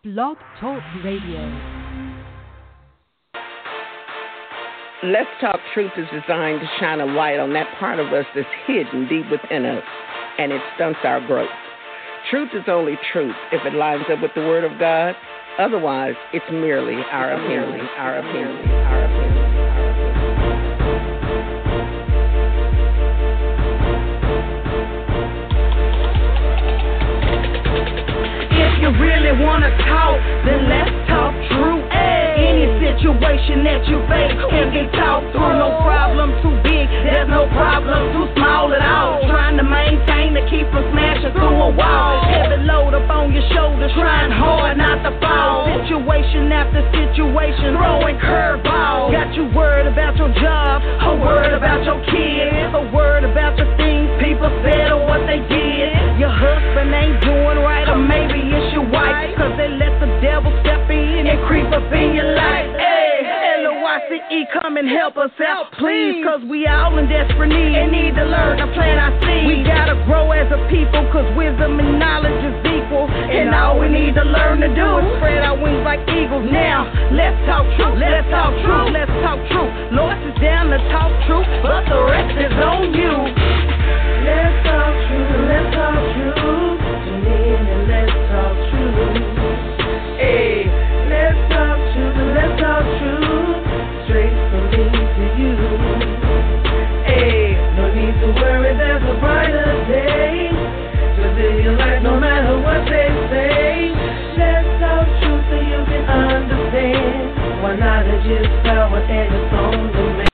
Blog Talk Radio. Let's Talk Truth is designed to shine a light on that part of us that's hidden deep within us, and it stunts our growth. Truth is only truth if it lines up with the Word of God. Otherwise, it's merely our opinion. If you really want to talk, then let's talk truth. Any situation that you face can be talked through. No problem too big, there's no problem too small at all. Trying to maintain to keep from smashing through a wall. Heavy load up on your shoulders, trying hard not to fall. Situation after situation, throwing curveballs. Got you worried about your job, a word about your kids, a word about your things people said or what they did. Your husband ain't doing right, or maybe it's your wife, cause they let the devil step in and creep up in your life. LOICE, come and help us out, please, cause we all in desperate need and need to learn to plant our seeds. We gotta grow as a people, cause wisdom and knowledge is equal, and all we need to learn to do is spread our wings like eagles. Now, let's talk truth, let's talk truth, let's talk truth. Lord is down to talk truth, but the rest is on you. Let's talk truth, let's talk truth. Tune in and let's talk truth. Hey, let's talk truth, let's talk truth. Straight from me to you. Hey, no need to worry, there's a brighter day. Just live your life no matter what they say. Let's talk truth so you can understand why knowledge is power and it's on demand.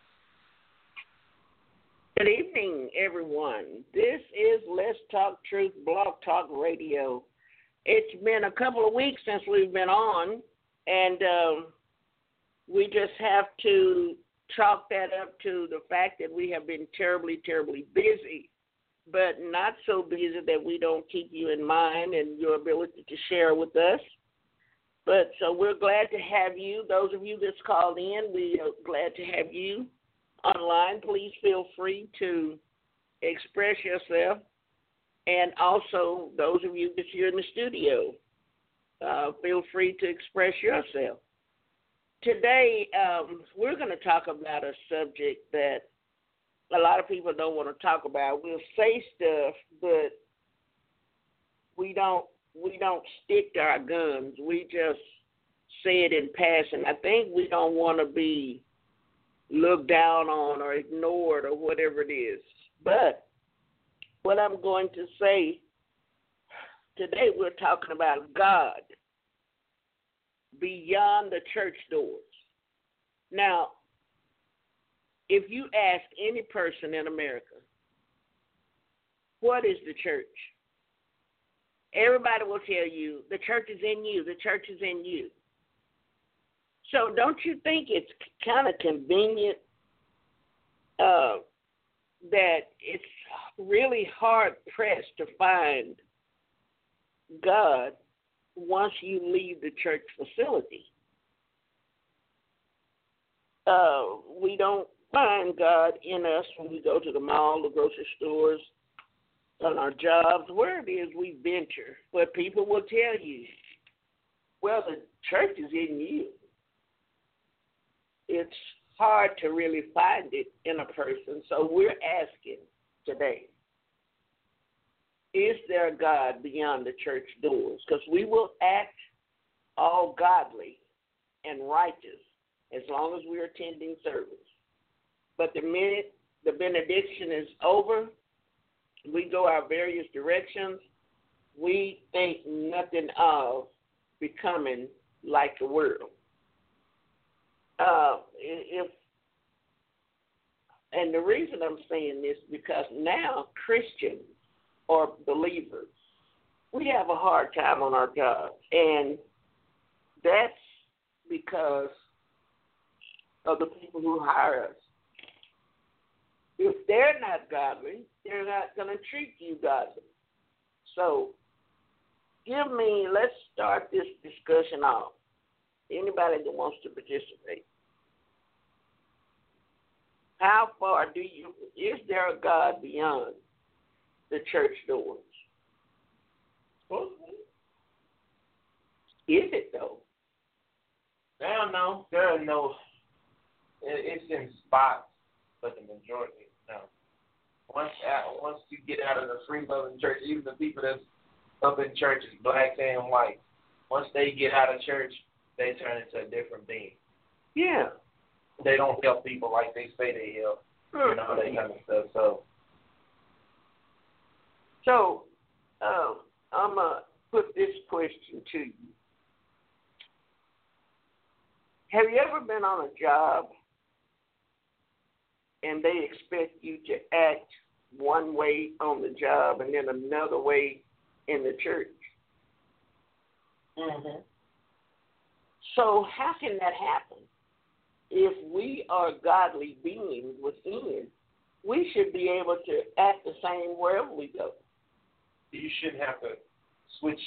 Good evening, everyone. This is Let's Talk Truth Blog Talk Radio. It's been a couple of weeks since we've been on, and we just have to chalk that up to the fact that we have been terribly, terribly busy, but not so busy that we don't keep you in mind and your ability to share with us. But so we're glad to have you. Those of you that's called in, we are glad to have you online. Please feel free to express yourself. And also, those of you that's here in the studio, feel free to express yourself. Today, we're going to talk about a subject that a lot of people don't want to talk about. We'll say stuff, but we don't stick to our guns. We just say it in passing. I think we don't want to be looked down on or ignored or whatever it is. But what I'm going to say today, we're talking about God beyond the church doors. Now, if you ask any person in America, what is the church? Everybody will tell you, the church is in you, the church is in you. So don't you think it's kind of convenient that it's really hard-pressed to find God once you leave the church facility? We don't find God in us when we go to the mall, the grocery stores, on our jobs, where it is we venture. But people will tell you, well, the church is in you. It's hard to really find it in a person. So we're asking today, is there a God beyond the church doors? Because we will act all godly and righteous as long as we're attending service. But the minute the benediction is over, we go our various directions, we think nothing of becoming like the world. And the reason I'm saying this is because now Christians or believers, we have a hard time on our jobs, and that's because of the people who hire us. If they're not godly, they're not going to treat you godly. So let's start this discussion off. Anybody that wants to participate. How far is there a God beyond the church doors? Is it though? Now, no, there are no. It's in spots, but the majority, no. Once you get out of the free loving church, even the people that's up in churches, blacks and whites, once they get out of church, they turn into a different being. Yeah. They don't help people like they say they help, that kind of stuff. So, I'm going to put this question to you. Have you ever been on a job and they expect you to act one way on the job and then another way in the church? Mm-hmm. So how can that happen? If we are godly beings within, we should be able to act the same wherever we go. You shouldn't have to switch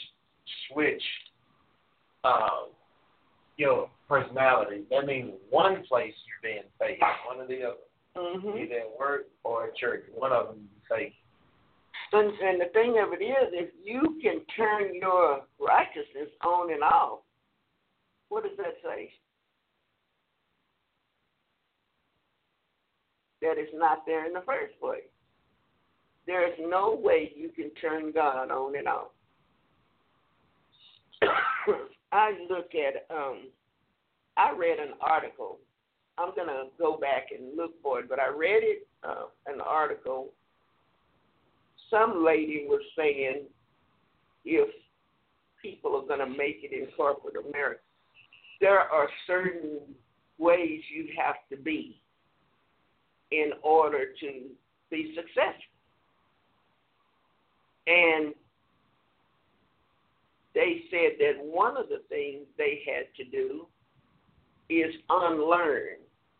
your personality. That means one place you're being faith, one or the other. Mm-hmm. Either at work or at church. One of them you faith. And the thing of it is, if you can turn your righteousness on and off, what does that say? That it's not there in the first place. There is no way you can turn God on and off. I look at, I read an article. I'm going to go back and look for it, but I read it, an article. Some lady was saying if people are going to make it in corporate America, there are certain ways you have to be in order to be successful. And they said that one of the things they had to do is unlearn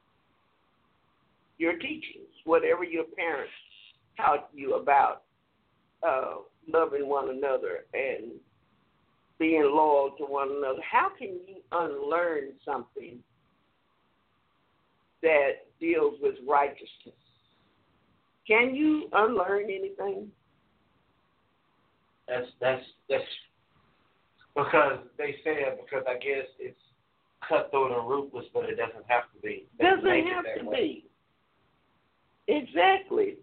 your teachings, whatever your parents taught you about loving one another and being loyal to one another. How can you unlearn something that deals with righteousness? Can you unlearn anything? That's because they said, because I guess it's cutthroat and ruthless, but it doesn't have to be. Doesn't have to be. Exactly.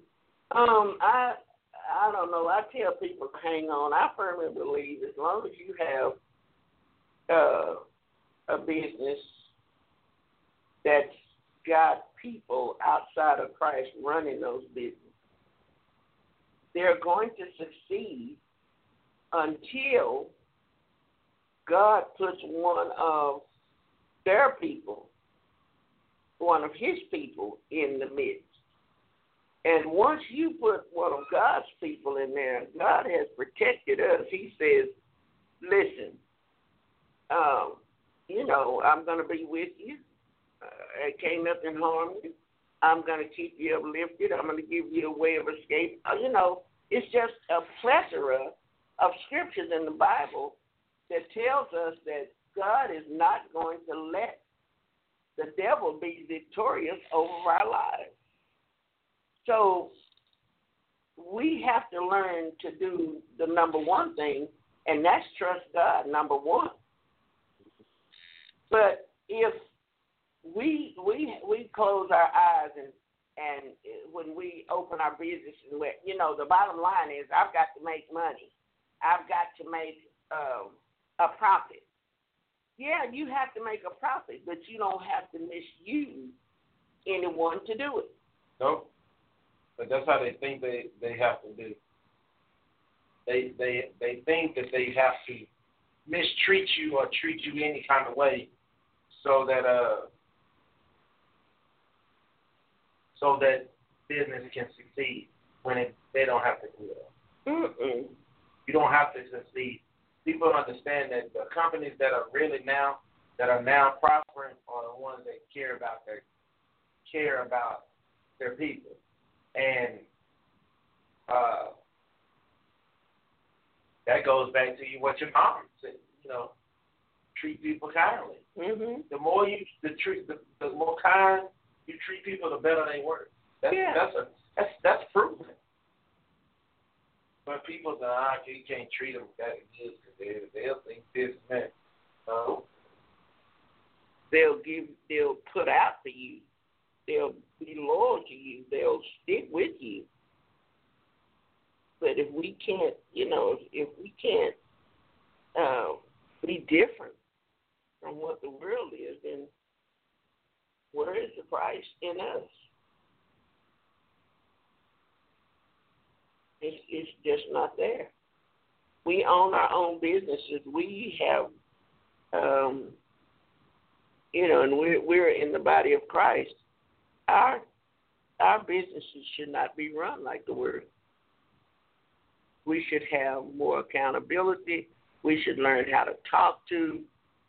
I don't know. I tell people to hang on. I firmly believe as long as you have a business that's got people outside of Christ running those businesses, they're going to succeed until God puts one of their people, one of his people in the midst. And once you put one of God's people in there, God has protected us. He says, listen, I'm going to be with you. It can't nothing harm you. I'm going to keep you uplifted. I'm going to give you a way of escape. It's just a plethora of scriptures in the Bible that tells us that God is not going to let the devil be victorious over our lives. So we have to learn to do the number one thing, and that's trust God, number one. But if we close our eyes and when we open our business, and the bottom line is I've got to make money. I've got to make a profit. Yeah, you have to make a profit, but you don't have to misuse anyone to do it. Nope. But that's how they think they have to do. They think that they have to mistreat you or treat you any kind of way so that business can succeed when they don't have to do that. Mm-mm. You don't have to succeed. People understand that the companies that are now prospering are the ones that care about their people. And that goes back to what your mom said. Treat people kindly. Mm-hmm. The more the more kind you treat people, the better they work. That's proven. But people say, you can't treat them that good because they'll think this and that. they'll put out for you. They'll be loyal to you. They'll stick with you. But if we can't, if we can't be different from what the world is, then where is the price in us? It's just not there. We own our own businesses. We have, and we're in the body of Christ. Our businesses should not be run like the world. We should have more accountability. We should learn how to talk to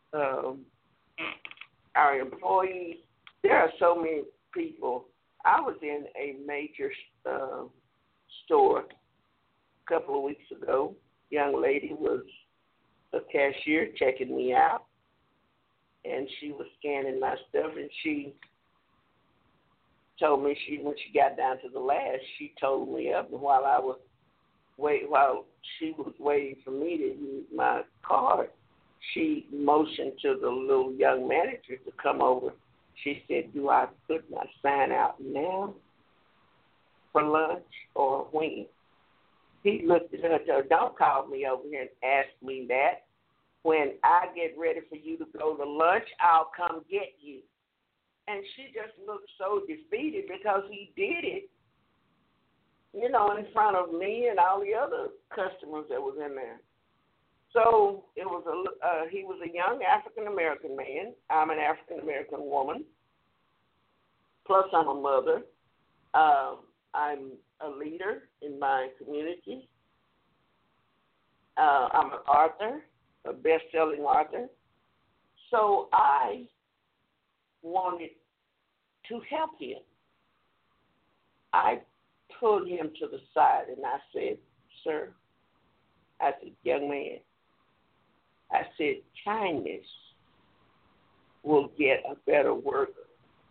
our employees. There are so many people. I was in a major store a couple of weeks ago. Young lady was a cashier checking me out, and she was scanning my stuff, and she told me when she got down to the last, she told me up, and while she was waiting for me to use my card, she motioned to the little young manager to come over. She said, "Do I put my sign out now for lunch or when?" He looked at her and said, "Don't call me over here and ask me that. When I get ready for you to go to lunch, I'll come get you." And she just looked so defeated because he did it, in front of me and all the other customers that was in there. So he was a young African-American man. I'm an African-American woman. Plus I'm a mother. I'm a leader in my community. I'm an author, a best-selling author. So I wanted to help him. I pulled him to the side and I said, "Sir," I said, "young man," I said, "kindness will get a better worker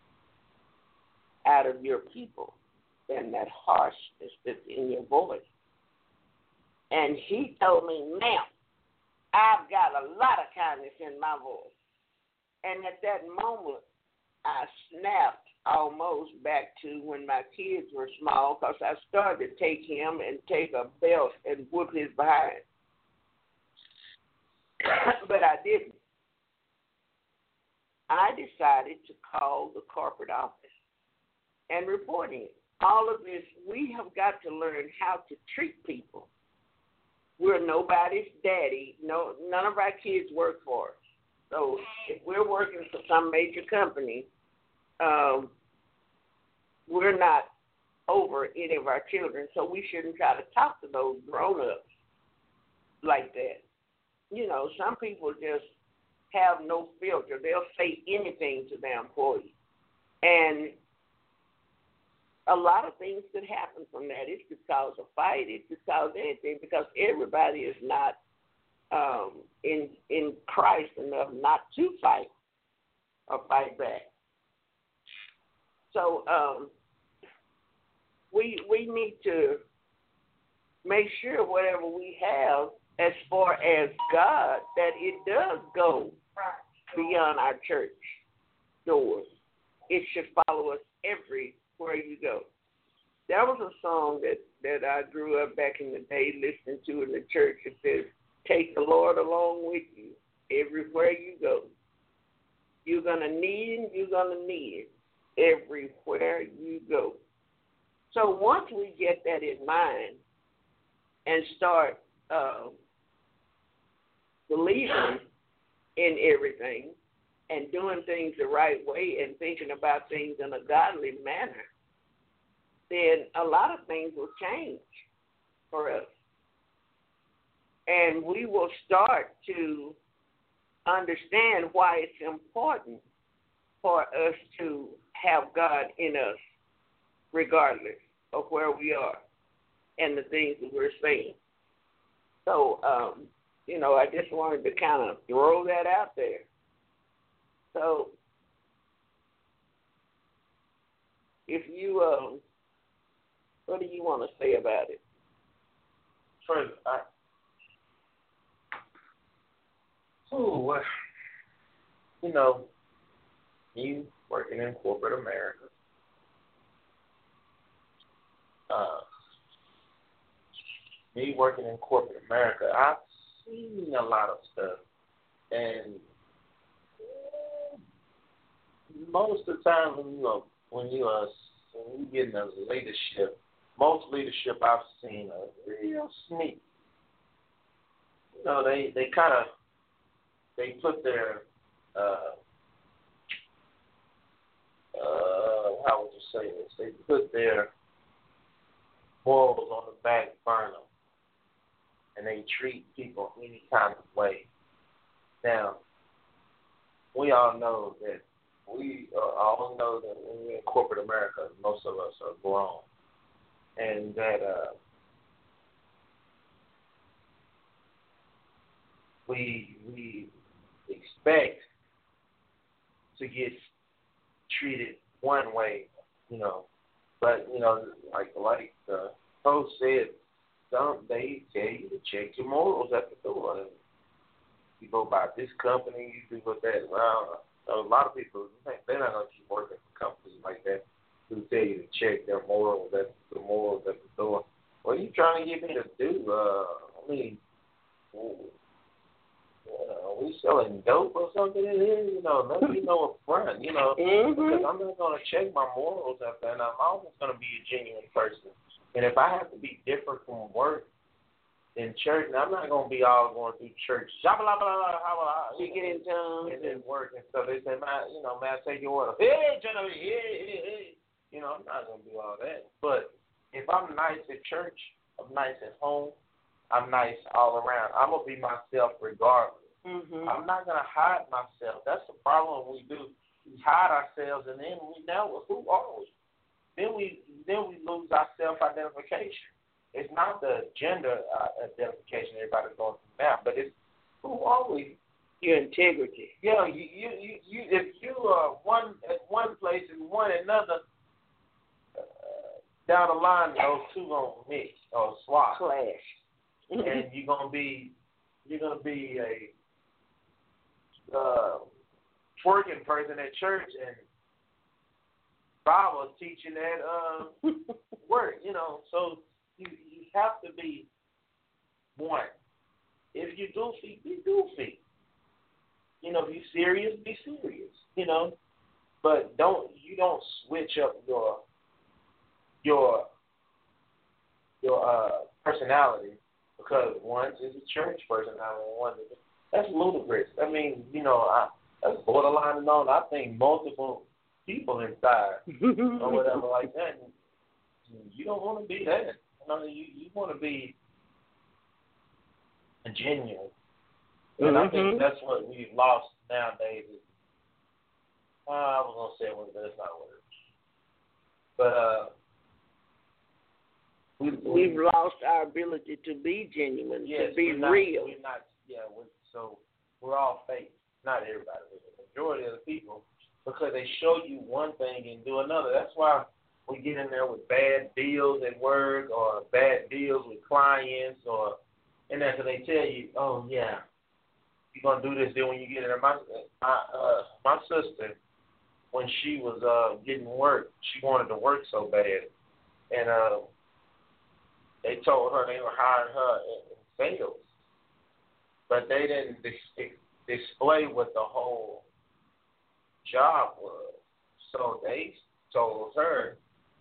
out of your people than that harshness that's in your voice." And he told me, "Ma'am, I've got a lot of kindness in my voice." And at that moment, I snapped almost back to when my kids were small, because I started to take him and take a belt and whoop his behind. But I didn't. I decided to call the corporate office and report him. All of this, we have got to learn how to treat people. We're nobody's daddy. No, none of our kids work for us. So if we're working for some major company, we're not over any of our children, so we shouldn't try to talk to those grown-ups like that. Some people just have no filter. They'll say anything to their employees. And a lot of things could happen from that. It could cause a fight. It could cause anything, because everybody is not in Christ enough not to fight or fight back. So we need to make sure whatever we have as far as God, that it does go beyond our church doors. It should follow us everywhere you go. There was a song that I grew up back in the day listening to in the church. It says, "Take the Lord along with you everywhere you go. You're going to need Him, you're going to need it everywhere you go." So once we get that in mind and start believing in everything and doing things the right way and thinking about things in a godly manner, then a lot of things will change for us. And we will start to understand why it's important for us to have God in us, regardless of where we are and the things that we're saying. So, I just wanted to kind of throw that out there. So, if you, what do you want to say about it? First, me working in corporate America, I've seen a lot of stuff, and most of the time when you get in a leadership, most leadership I've seen are real sneaky. They put their how would you say this? They put their morals on the back burner, and they treat people any kind of way. Now, we all know that when we're in corporate America, most of us are grown, and that we expect to get treated one way, but like the host said, they tell you to check your morals at the door. And you go by this company, you do with that. Well, a lot of people they're not gonna keep working for companies like that who tell you to check their morals at the door. What are you trying to get me to do? Are we selling dope or something in here? Let me know up front, because I'm not going to check my morals up there, and I'm always going to be a genuine person. And if I have to be different from work in church, and I'm not going to be all going through church, blah, blah, blah, blah, blah, you get in tongues and then work and stuff. They say, man, I take your order. Hey, Genevieve, hey. I'm not going to do all that. But if I'm nice at church, I'm nice at home, I'm nice all around. I'm going to be myself regardless. Mm-hmm. I'm not going to hide myself. That's the problem we do. We hide ourselves, and then who are we? Then we lose our self-identification. It's not the gender identification everybody's going through now, but it's who are we? Your integrity. Yeah, you if you are at one place and one another, down the line those two gonna mix or swap, clash, and you're gonna be a twerking person at church and Bible teaching at work, So you have to be one. If you're goofy, be goofy. If you're serious, be serious. But don't switch up your personality because one is a church personality and one is that's ludicrous. I mean, that's borderline known. I think multiple people inside or whatever like that. You don't want to be that. You want to be genuine. And I think that's what we've lost nowadays. I was going to say it, but that's not what it is. But we've lost our ability to be genuine, to be real. We're not, so we're all fake. Not everybody, but the majority of the people, because they show you one thing and do another. That's why we get in there with bad deals at work or bad deals with clients and that's what they tell you, oh, yeah, you're going to do this. Then when you get in there, my sister, when she was getting work, she wanted to work so bad. And they told her they were hiring her in sales. But they didn't display what the whole job was. So they told her,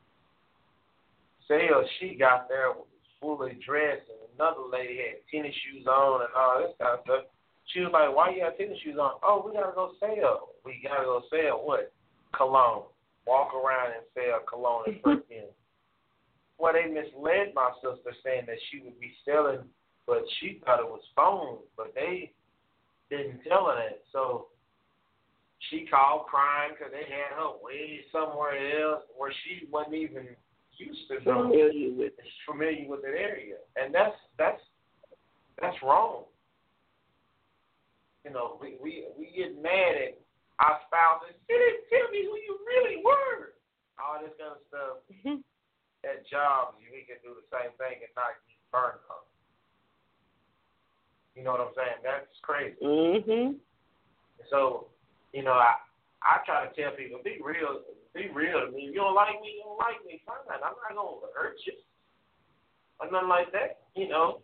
sales, she got there fully dressed, and another lady had tennis shoes on and all this kind of stuff. She was like, why you have tennis shoes on? Oh, we got to go sell. We got to go sell what? Cologne. Walk around and sell cologne and perfume. Well, they misled my sister saying that she would be selling, but she thought it was phones, but they didn't tell her that. So she called crying because they had her way somewhere else where she wasn't even used to familiar with that area. And that's wrong. We get mad at our spouses. You didn't tell me who you really were. All this kind of stuff. Mm-hmm. At jobs, we can do the same thing and not get burned up. You know what I'm saying? That's crazy. Mm-hmm. So, I try to tell people, be real to me. If you don't like me, you don't like me. Fine. I'm not going to hurt you or nothing like that, you know.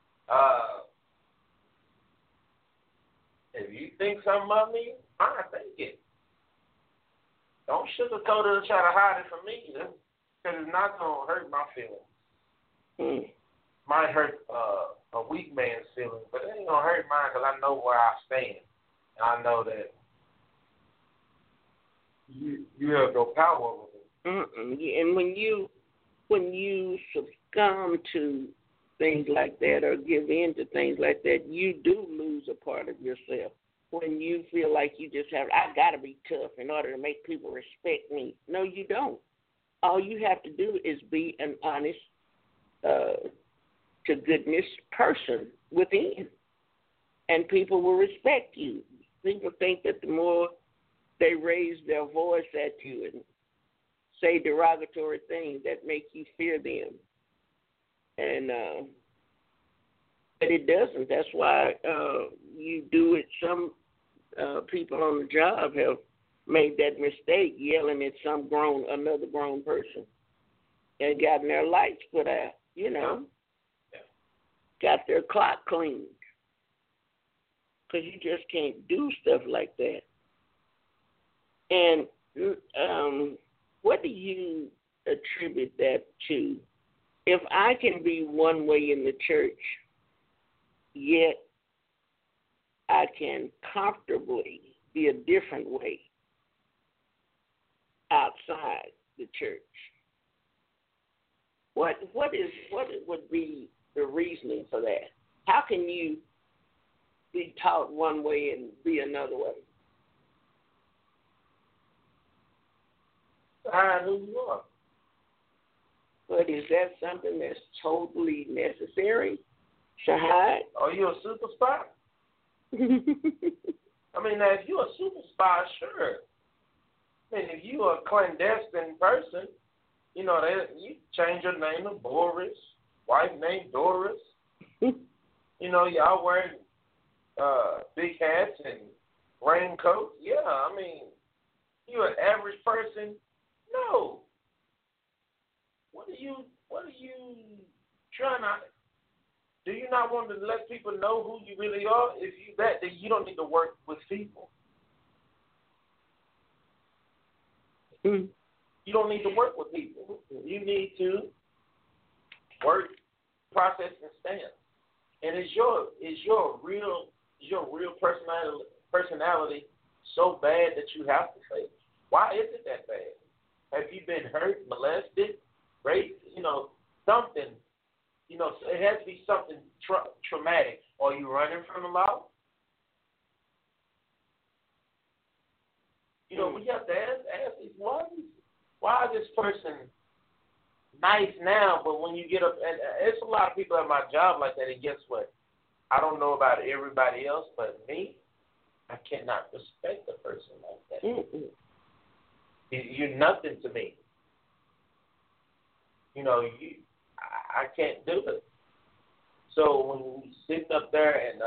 If you think something about me, fine, think it. Don't sugarcoat it or try to hide it from me, because it's not going to hurt my feelings. Might hurt a weak man's feelings, but it ain't going to hurt mine because I know where I stand. And I know that you have no power over me. And when you succumb to things like that or give in to things like that, you do lose a part of yourself. When you feel like you just have, I got to be tough in order to make people respect me. No, you don't. All you have to do is be an honest, to goodness person within, and people will respect you. People think that the more they raise their voice at you and say derogatory things, that make you fear them. And but it doesn't. That's why you do it. Some people on the job have made that mistake, yelling at another grown person, and gotten their lights put out, you know. Got their clock cleaned. Because you just can't do stuff like that. And what do you attribute that to? If I can be one way in the church, yet I can comfortably be a different way outside the church, what would be the reasoning for that? How can you be taught one way and be another way? Hide who you are. But is that something that's totally necessary to hide? Are you a super spy? I mean, if you're a super spy, sure. I mean, if you're a clandestine person, you know, you change your name to Boris, wife named Doris. You know, y'all wearing big hats and raincoats. Yeah, I mean, you're an average person. No. What are you trying to? Do you not want to let people know who you really are? If you then you don't need to work with people. You don't need to work with people. You need to work, process, and stand. And is your real personality so bad that you have to say? Why is it that bad? Have you been hurt, molested, raped? You know, something. You know, it has to be something traumatic. Are you running from the law? You know, we have to ask these, why is this person nice now, but when you get up, and there's a lot of people at my job like that, and guess what? I don't know about everybody else, but me, I cannot respect a person like that. You're nothing to me. You know, I can't do it. So when you sitting up there and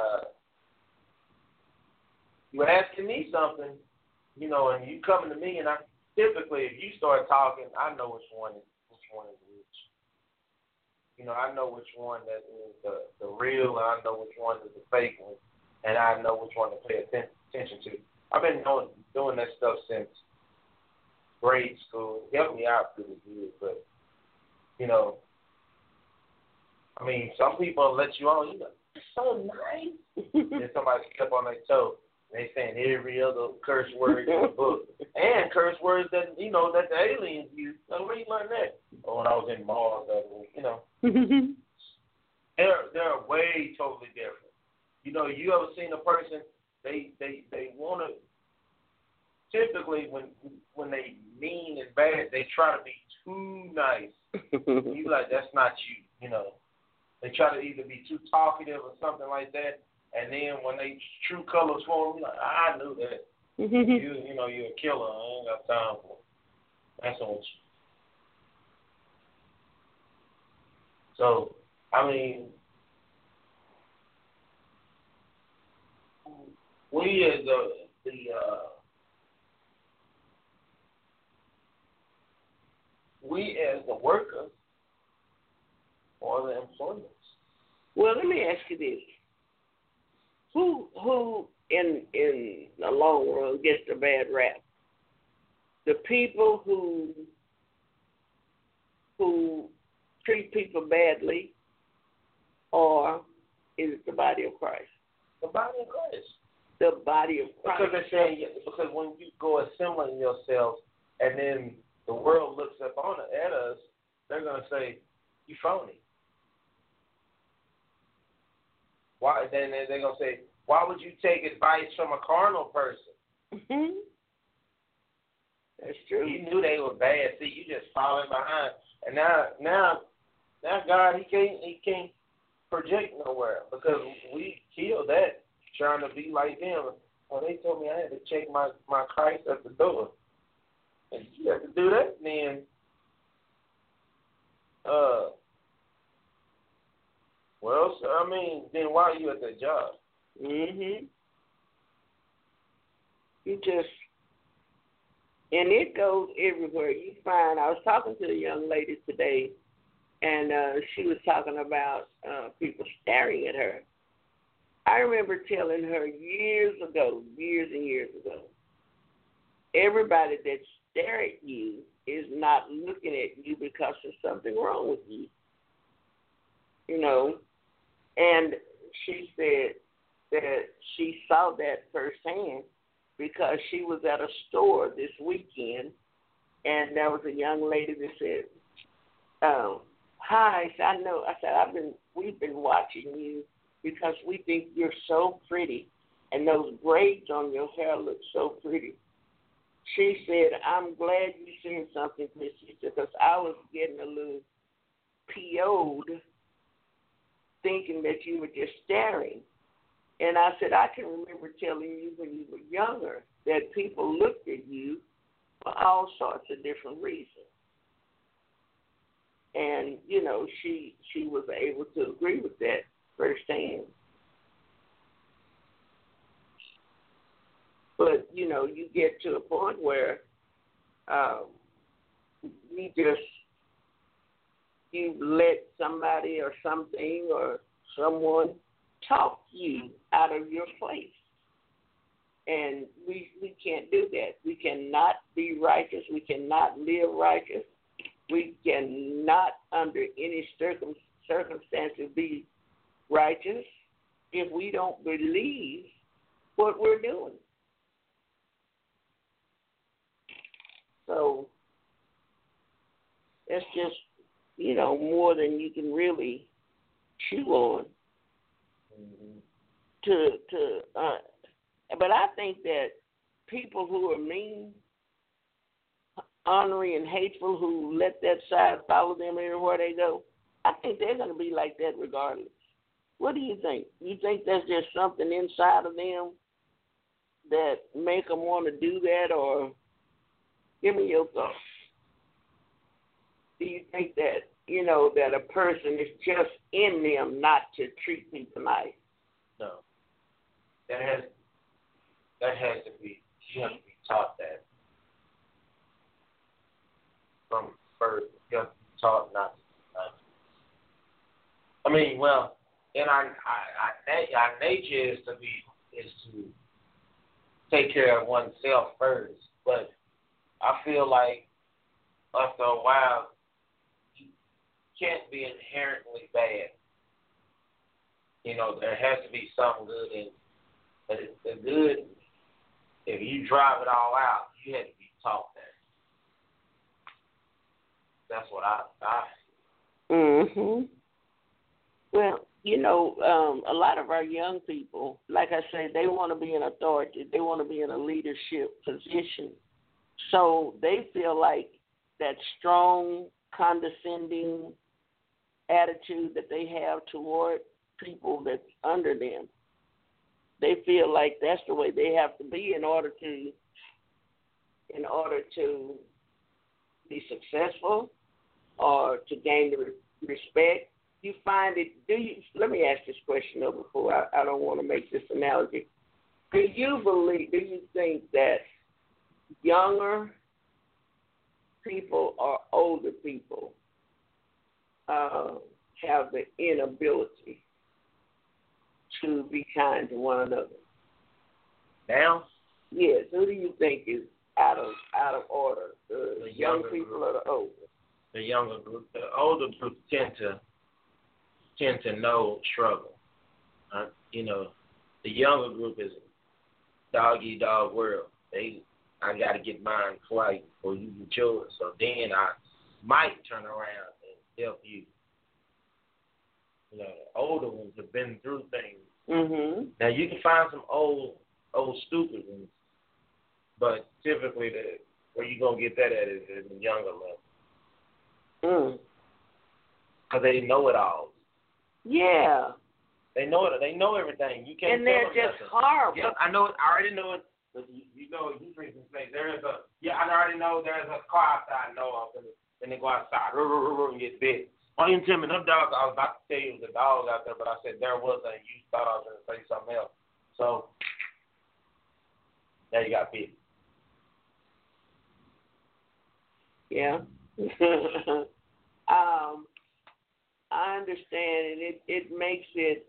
you're asking me something, you know, and you coming to me, and I typically, if you start talking, I know which one is which. You know, I know which one that is the real, and I know which one is the fake one, and I know which one to pay attention to. I've been doing that stuff since grade school. It helped me out pretty good, but, you know, I mean, some people let you on, you know, it's so nice. Then somebody step on their toe. They saying every other curse word in the book. And curse words that, you know, that the aliens use. So where you learn that? Oh, when I was in Mars, you know. They're way totally different. You know, you ever seen a person, they want to, typically when they mean and bad, they try to be too nice. You like, that's not you, you know. They try to either be too talkative or something like that. And then when they true colors form, you're like, I knew that. You know, you're a killer. I ain't got time for it. That's on you. So, I mean, we as we as the workers or the employers? Well, let me ask you this: Who in the long run gets the bad rap? The people who treat people badly, or is it the body of Christ? The body of Christ. The body of Christ. Because they're saying, because when you go assembling yourselves and then the world looks up on it at us, they're going to say, you phony. Why? Then they're going to say, why would you take advice from a carnal person? Mm-hmm. That's true. You knew they were bad. See, you just falling behind. And now God, he can't project nowhere because we killed that trying to be like them. Well, they told me I had to check my Christ at the door. And you have to do that, then well, so, I mean, then why are you at that job? Mm-hmm. You just, and it goes everywhere. You find, I was talking to a young lady today, and she was talking about people staring at her. I remember telling her years and years ago, everybody that stares at you is not looking at you because there's something wrong with you. You know, and she said that she saw that firsthand because she was at a store this weekend, and there was a young lady that said, hi, I know. I said, we've been watching you because we think you're so pretty, and those braids on your hair look so pretty. She said, I'm glad you seen something, Chrissy, because I was getting a little PO'd thinking that you were just staring. And I said, I can remember telling you when you were younger that people looked at you for all sorts of different reasons. And, you know, she was able to agree with that firsthand. But, you know, you get to a point where you let somebody or something or someone talk you out of your place. And we can't do that. We cannot be righteous. We cannot live righteous. We cannot, under any circumstances, be righteous if we don't believe what we're doing. So it's just, you know, more than you can really chew on. Mm-hmm. But I think that people who are mean, ornery, and hateful, who let that side follow them everywhere they go, I think they're going to be like that regardless. What do you think? You think there's just something inside of them that make them want to do that, or give me your thoughts? Do you think that, you know, that a person is just in them not to treat people nice? No. That has to be, you have to be taught that from birth. You have to be taught not to be nice. I mean, well, and our nature is to take care of oneself first. But I feel like after a while, you can't be inherently bad. You know, there has to be some good in it. But the good, if you drive it all out, you have to be taught that. That's what I Mm-hmm. Well, you know, a lot of our young people, like I said, they want to be in authority. They want to be in a leadership position. So they feel like that strong, condescending attitude that they have toward people that's under them. They feel like that's the way they have to be in order to be successful or to gain the respect. You find it, let me ask this question though before I don't want to make this analogy. Do you think that younger people or older people have the inability to be kind to one another. Now? Yes. Who do you think is out of order? The young people group. or the older? The younger group. The older group tend to know struggle. The younger group is dog eat dog world. I got to get mine right before you get yours. So then I might turn around and help you. The older ones have been through things. Mm-hmm. Now you can find some old stupid ones, but typically where you gonna get that at is in the younger level. Because they know it all. Yeah. They know it. They know everything. You can't. And they're tell them just nothing. horrible. Yeah, I know it. I already know it. But you drink and say I already know there's a car outside. I know and they go outside and get bit. Why you tell me them dogs? I was about to tell you the dogs out there, but I said there was and you thought I was going to say something else. So there you got bit. Yeah. I understand, and it makes it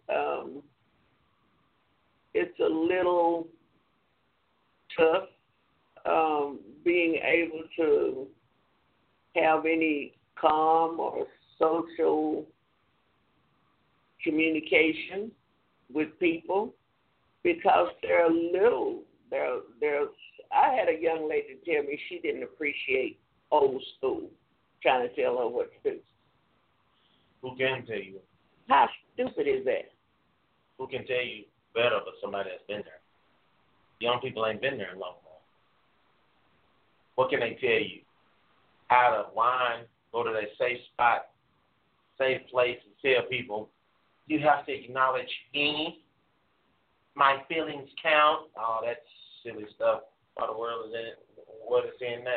it's a little tough being able to have any calm or social communication with people because they're little. I had a young lady tell me she didn't appreciate old school, trying to tell her what to do. Who can tell you? How stupid is that? Who can tell you better but somebody that's been there? Young people ain't been there long enough. What can they tell you? How to whine, go to their safe spot, safe place, and tell people, you have to acknowledge me. My feelings count. All that silly stuff. How the world is in it, what it's in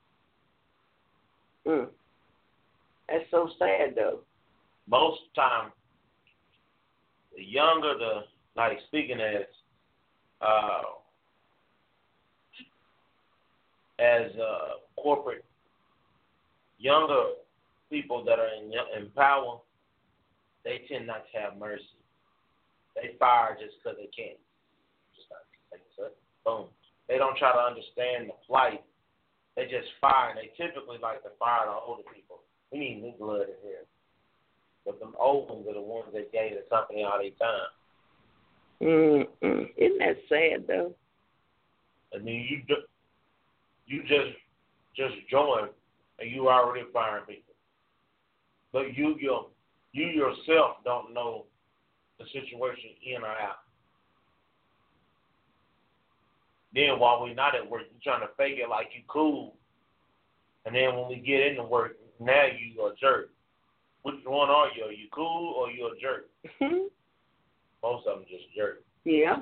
now. That's so sad, though. Most time, the younger speaking as corporate, younger people that are in power, they tend not to have mercy. They fire just because they can. Just like boom. They don't try to understand the plight. They just fire. And they typically like to fire the older people. We need new blood in here. But them old ones are the ones that gain the company all the time. Isn't that sad, though? I mean, you just joined and you already firing people. But you yourself don't know the situation in or out. Then while we're not at work, you're trying to fake it like you cool. And then when we get into work, now you a jerk. Which one are you? Are you cool or you a jerk? Most of them just jerk. Yeah.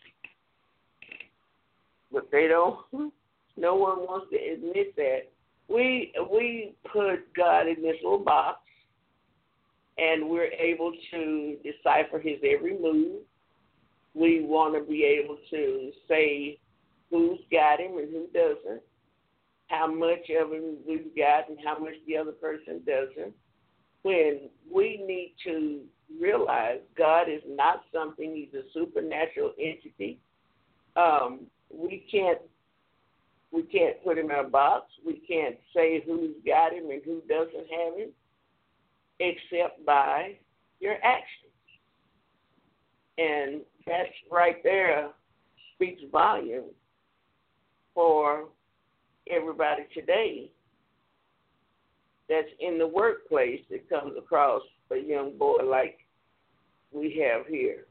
But they don't. No one wants to admit that. We put God in this little box, and we're able to decipher His every move. We want to be able to say who's got Him and who doesn't, how much of Him we've got and how much the other person doesn't. When we need to realize God is not something, He's a supernatural entity. We can't put Him in a box. We can't say who's got Him and who doesn't have Him, except by your actions. And that right there speaks volumes for everybody today that's in the workplace that comes across a young boy like we have here.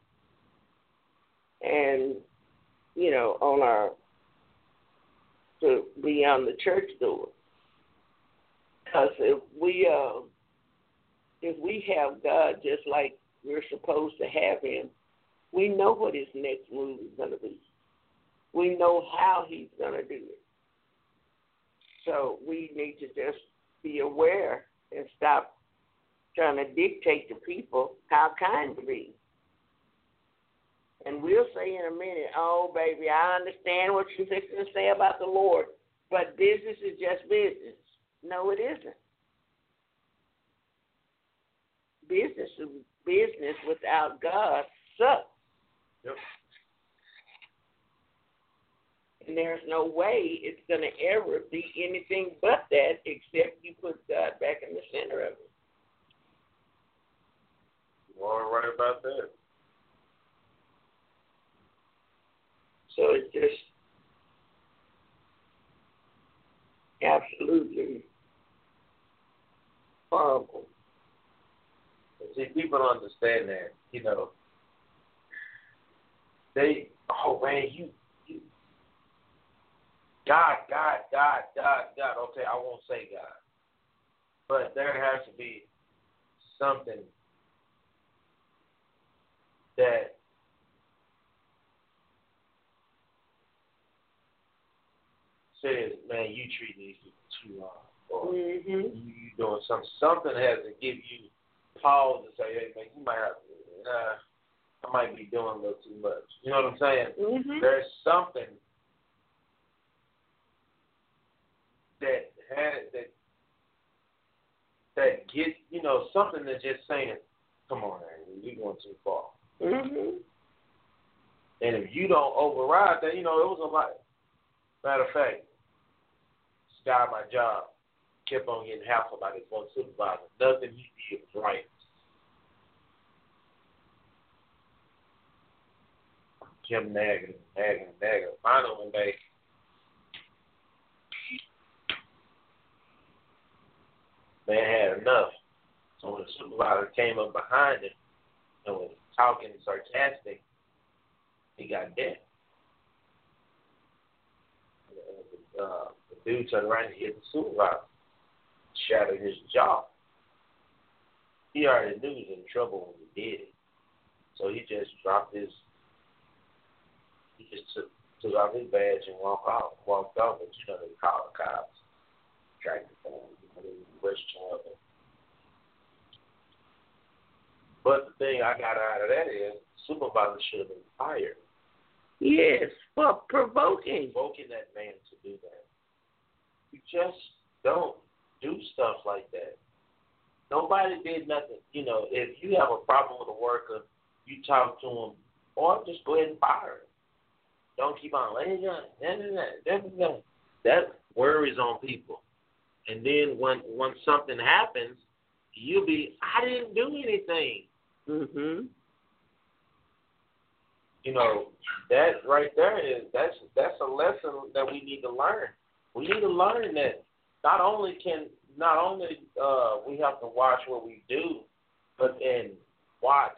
And, on our, to be on the church door. Because if we have God just like we're supposed to have Him, we know what His next move is going to be. We know how He's going to do it. So we need to just be aware and stop trying to dictate to people how kind to be. And we'll say in a minute, oh, baby, I understand what you're fixing to say about the Lord, but business is just business. No, it isn't. Business without God sucks. Yep. And there's no way it's going to ever be anything but that except you put God back in the center of it. You are right about that. So it's just absolutely horrible. See, people don't understand that. You know, they, oh man, you God. Okay, I won't say God, but there has to be something that says, man, you treat these people too hard, or you doing something. Something has to give you pause and say, hey, man, you might have to, I might be doing a little too much. You know what I'm saying? Mm-hmm. There's something that gets, you know, something that's just saying, come on, man, you're going too far. Mm-hmm. And if you don't override that, you know, it was a lot. Matter of fact, this guy at my job kept on getting hassled by this one supervisor. Nothing he did was right. Kept nagging. Finally, one day, man had enough. So when the supervisor came up behind him and was talking sarcastic, he got dead. The dude turned around and hit the supervisor, shattered his jaw. He already knew he was in trouble when he did it. So he just dropped his, he just took off his badge and walked off. But you know, they called the cops, tracked the phone, question of it. But the thing I got out of that is, supervisor should have been fired. Yes, for provoking That man to do that. You just don't do stuff like that. Nobody did nothing. You know, if you have a problem with a worker, you talk to him, or just go ahead and fire him. Don't keep on laying on it. That worries on people. And then when something happens, you'll be, I didn't do anything. Mm-hmm. You know, that right there is that's a lesson that we need to learn. We need to learn that not only we have to watch what we do, but and watch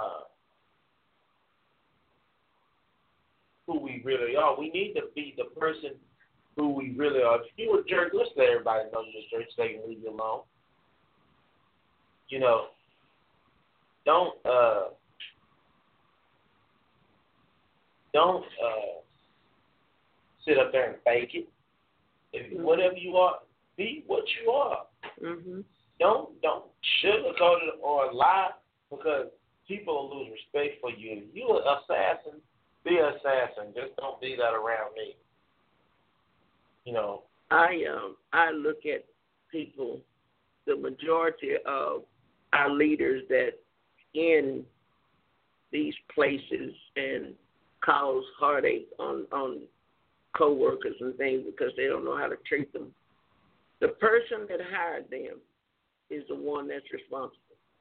who we really are. We need to be the person who we really are. If you're a jerk, let's let everybody know you're a jerk so they can leave you alone. You know, don't sit up there and fake it. If whatever you are, be what you are. Mm-hmm. Don't sugarcoat it or lie, because people will lose respect for you. If you're an assassin, be an assassin. Just don't be that around me. You know. I look at people, the majority of our leaders that in these places and cause heartache on co-workers and things because they don't know how to treat them. The person that hired them is the one that's responsible,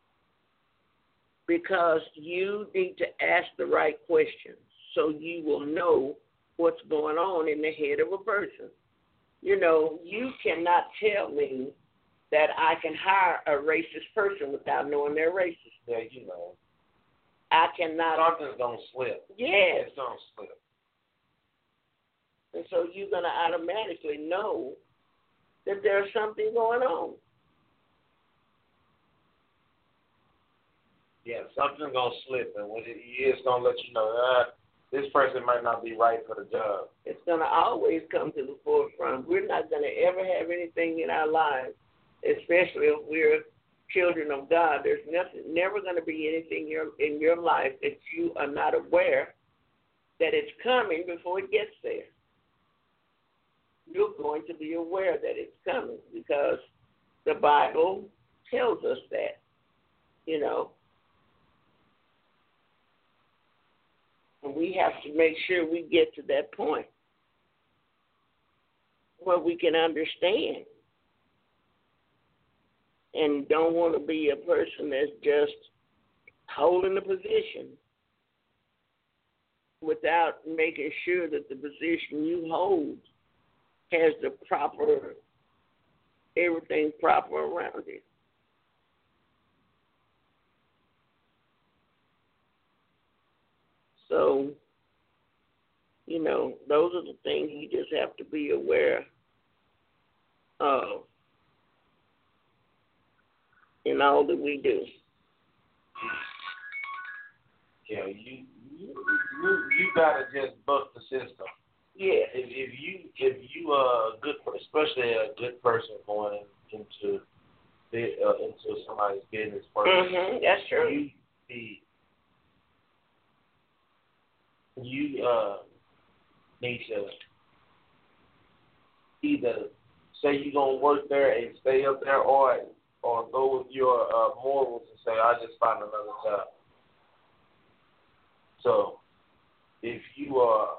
because you need to ask the right questions so you will know what's going on in the head of a person. You know, you cannot tell me that I can hire a racist person without knowing they're racist. Yeah, you know. I cannot. Something's going to slip. Yes. It's going to slip. And so you're going to automatically know that there's something going on. Yeah, something's going to slip. And when it is going to let you know, this person might not be right for the job. It's going to always come to the forefront. We're not going to ever have anything in our lives, especially if we're children of God. There's never going to be anything in your life that you are not aware that it's coming before it gets there. you're going to be aware that it's coming because the Bible tells us that, you know. And we have to make sure we get to that point where we can understand and don't want to be a person that's just holding the position without making sure that the position you hold has the proper, everything proper around it. So, you know, those are the things you just have to be aware of in all that we do. Yeah, you gotta just buck the system. Yeah. If you are a good, especially a good person going into somebody's business first, that's true. You need to either say you're gonna work there and stay up there, or go with your morals and say I just find another job. So if you are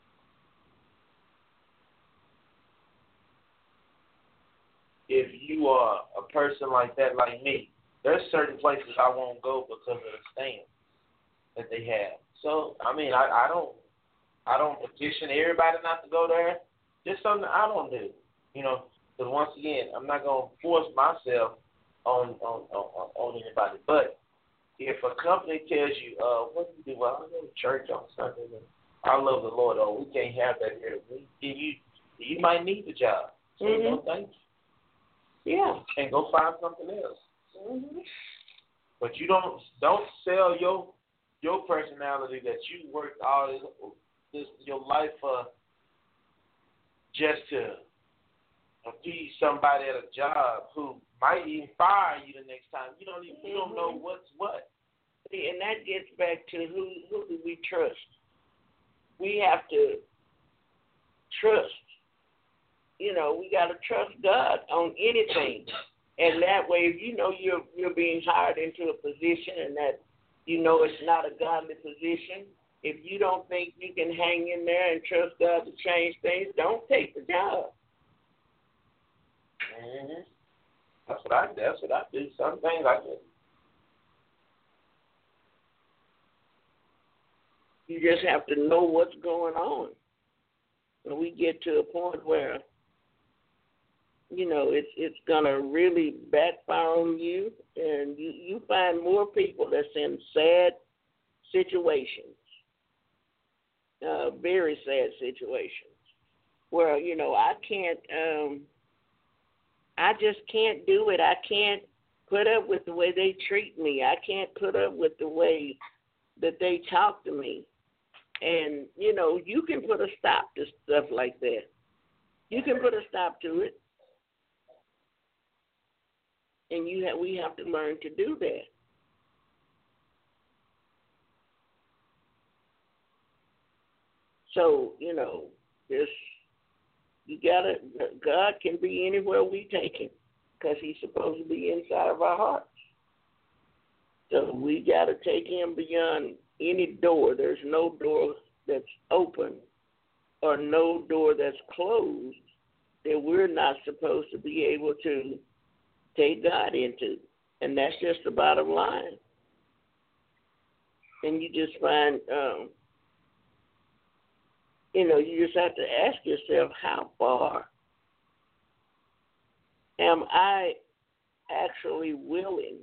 a person like that, like me, there's certain places I won't go because of the stand that they have. So I mean, I don't petition everybody not to go there. Just something I don't do, you know. Because once again, I'm not gonna force myself on anybody. But if a company tells you, what do you do? Well, I go to church on Sunday. I love the Lord. Oh, we can't have that here. You might need the job. So no, thank you. Yeah. And go find something else. Mm-hmm. But you don't sell your personality that you worked all this your life for just to be somebody at a job who might even fire you the next time. You don't know what's what. See, and that gets back to who do we trust? We have to trust. You know, we got to trust God on anything. And that way, if you know you're being hired into a position and that you know it's not a godly position, if you don't think you can hang in there and trust God to change things, don't take the job. Mm-hmm. That's what I do. Some things I do. You just have to know what's going on. And we get to a point where, you know, it's gonna really backfire on you, and you find more people that's in sad situations, very sad situations, where you know I just can't do it. I can't put up with the way they treat me. I can't put up with the way that they talk to me. And you know, you can put a stop to stuff like that. You can put a stop to it. And we have to learn to do that. So, you know, God can be anywhere we take him because he's supposed to be inside of our hearts. So we got to take him beyond any door. There's no door that's open or no door that's closed that we're not supposed to be able to take God into. And that's just the bottom line. And you just find, you know, you just have to ask yourself, how far am I actually willing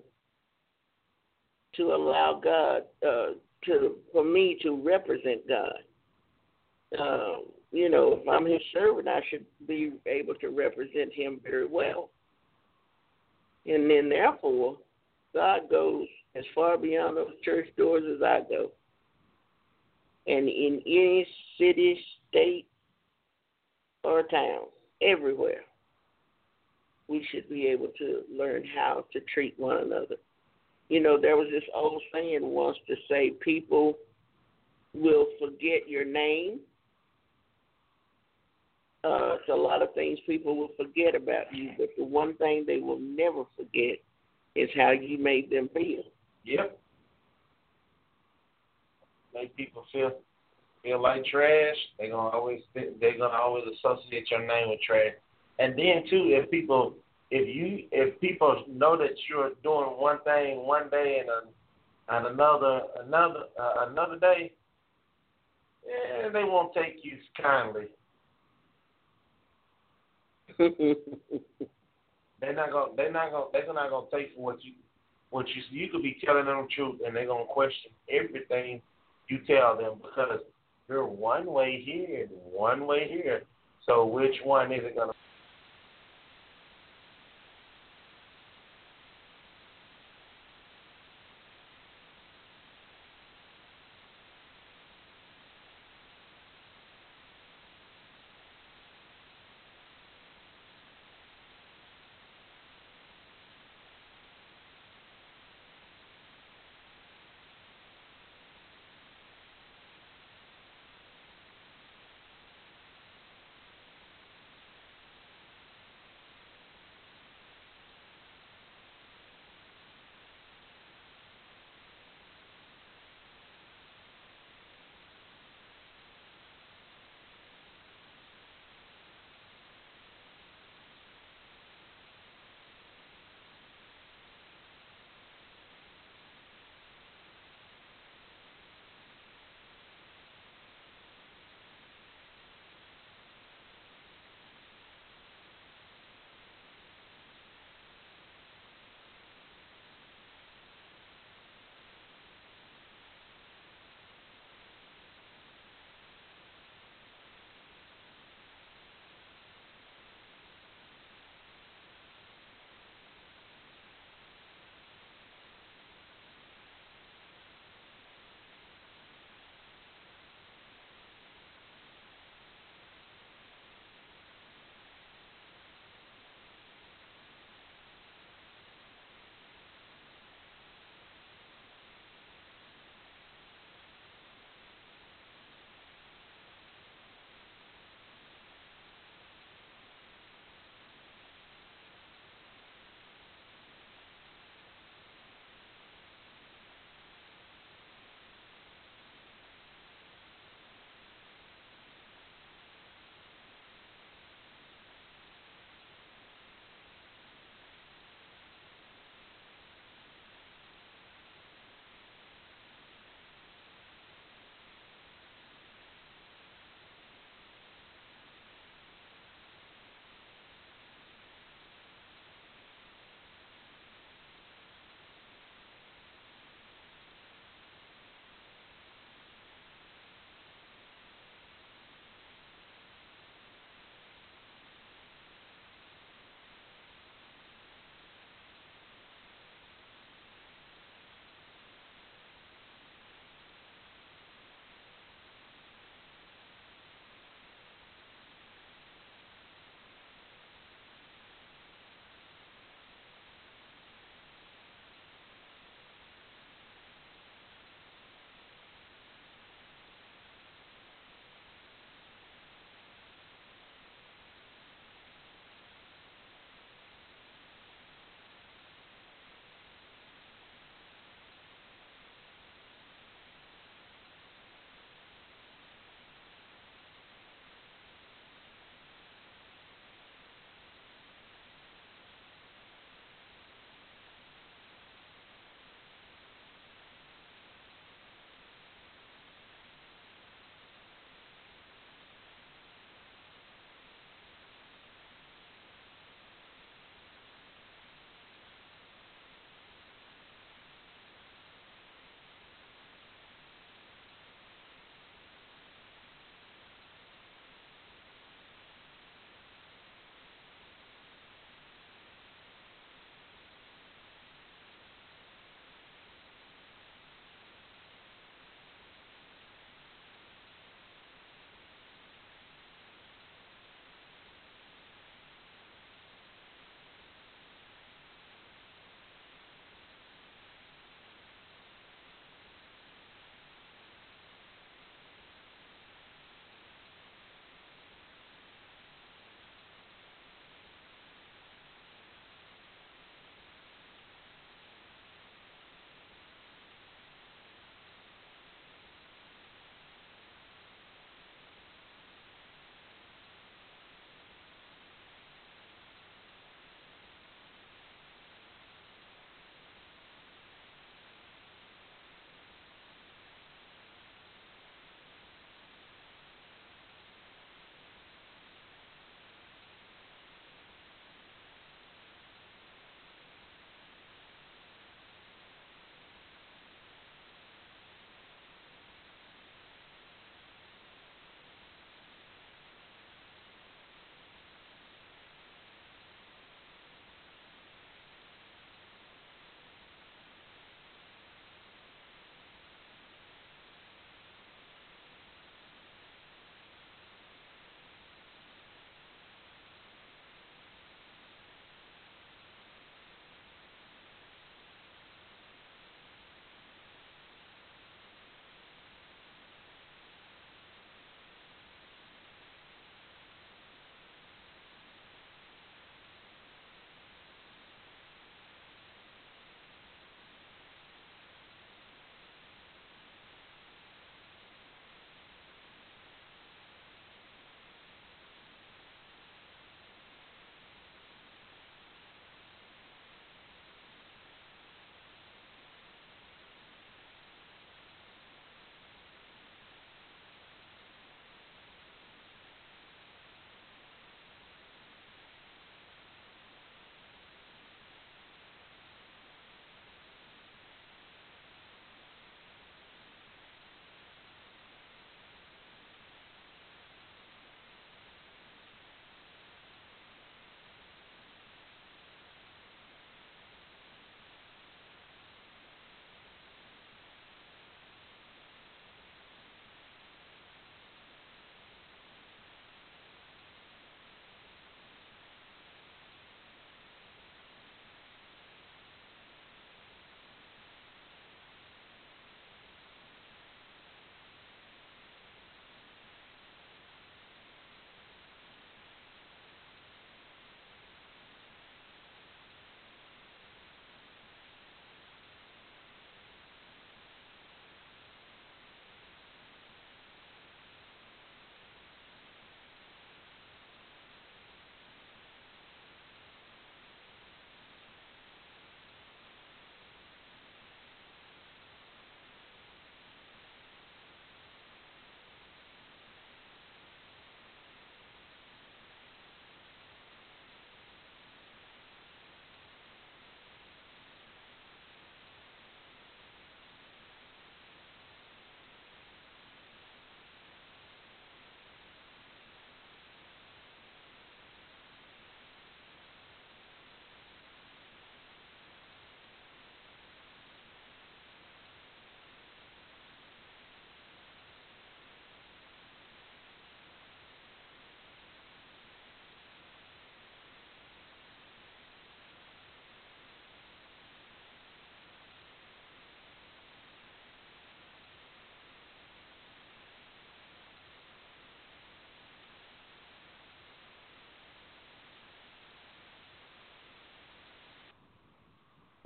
to allow God, for me to represent God? You know, if I'm his servant, I should be able to represent him very well. And then, therefore, God goes as far beyond those church doors as I go. And in any city, state, or town, everywhere, we should be able to learn how to treat one another. You know, there was this old saying once to say people will forget your name, It's a lot of things people will forget about you, but the one thing they will never forget is how you made them feel. Yep. Make people feel like trash. They're gonna always associate your name with trash. And then too, if people know that you're doing one thing one day and another day, they won't take you kindly. They're not gonna take for what you could be telling them the truth, and they're gonna question everything you tell them because you're one way here and one way here. So which one is it gonna?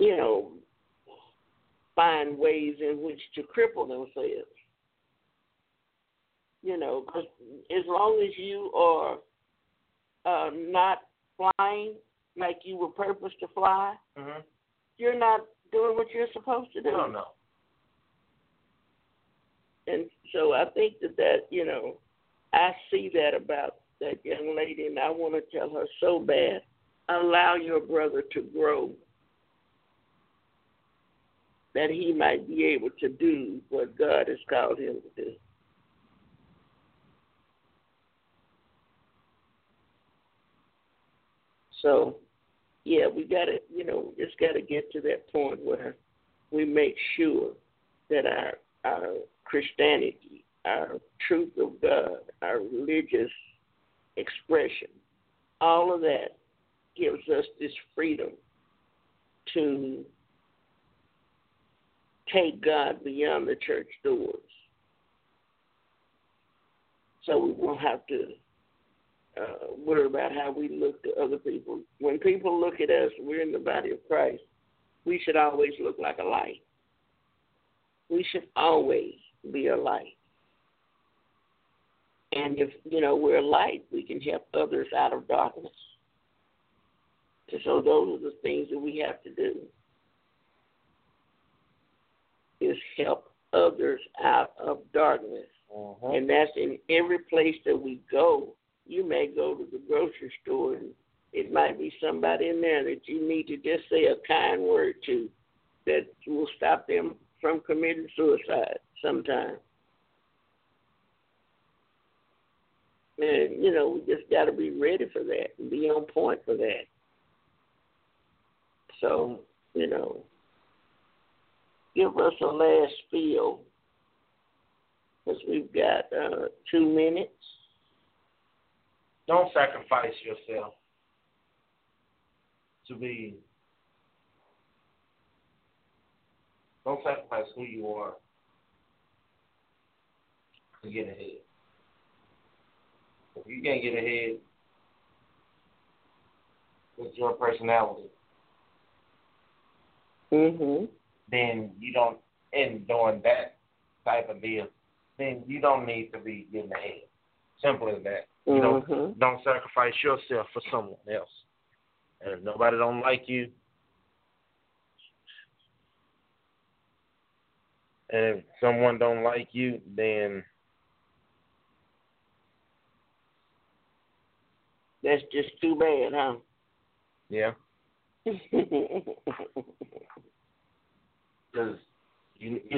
find ways in which to cripple themselves. 'Cause as long as you are not flying like you were purposed to fly, you're not doing what you're supposed to do. No. And so I think that I see that about that young lady, and I want to tell her so bad, allow your brother to grow, that he might be able to do what God has called him to do. So, yeah, we got to, just got to get to that point where we make sure that our Christianity, our truth of God, our religious expression, all of that gives us this freedom to take God beyond the church doors. So we won't have to worry about how we look to other people. When people look at us, we're in the body of Christ, we should always look like a light. We should always be a light. And if, we're a light, we can help others out of darkness. And so those are the things that we have to do, is help others out of darkness. And that's in every place that we go. You may go to the grocery store, and it might be somebody in there that you need to just say a kind word to that will stop them from committing suicide sometime. And, we just got to be ready for that and be on point for that. So, give us a last spiel, because we've got 2 minutes. Don't sacrifice yourself don't sacrifice who you are to get ahead. If you can't get ahead with your personality, then you don't, in doing that type of deal, then you don't need to be getting ahead. Simple as that. You don't sacrifice yourself for someone else. And if nobody don't like you, and if someone don't like you, then that's just too bad, huh? Yeah. Because you're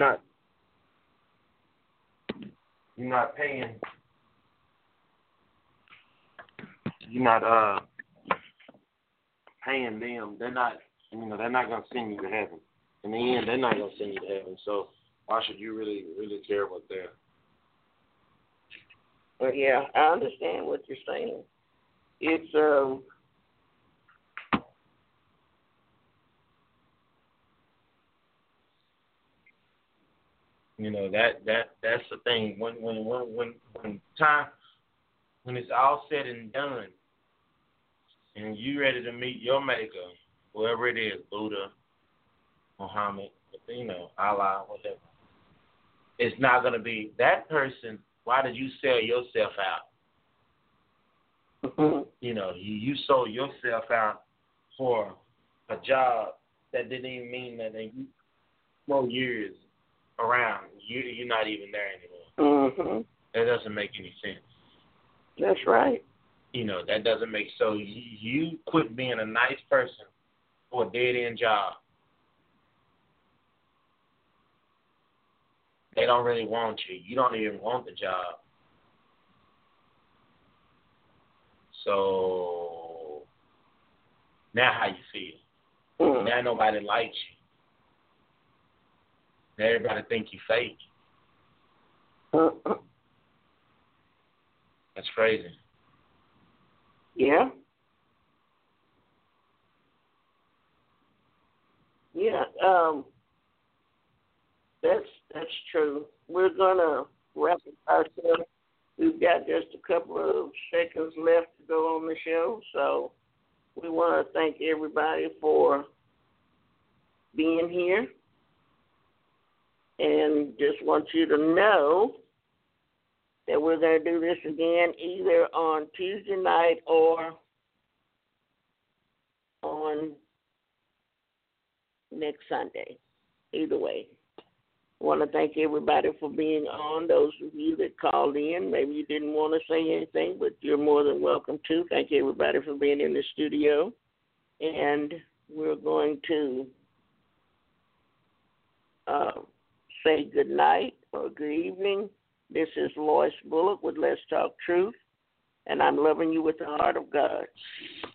not paying. You're not paying them. They're not gonna send you to heaven. In the end, they're not gonna send you to heaven. So why should you really, really care what they're? Well, yeah, I understand what you're saying. It's that's the thing. When it's all said and done, and you ready to meet your maker, whoever it is, Buddha, Muhammad, Allah, whatever, it's not going to be that person. Why did you sell yourself out? You sold yourself out for a job that didn't even mean that in 4 years around, you're not even there anymore. That doesn't make any sense. That's right. That doesn't make so. You quit being a nice person for a dead-end job. They don't really want you. You don't even want the job. So now how you feel? Now nobody likes you. Now everybody think you fake. That's crazy. Yeah. Yeah. That's true. We're gonna wrap it ourselves. We've got just a couple of seconds left to go on the show, so we want to thank everybody for being here. And just want you to know that we're going to do this again either on Tuesday night or on next Sunday. Either way. I want to thank everybody for being on. Those of you that called in, maybe you didn't want to say anything, but you're more than welcome to. Thank you, everybody, for being in the studio. And we're going to say good night or good evening. This is Lois Bullock with Let's Talk Truth, and I'm loving you with the heart of God.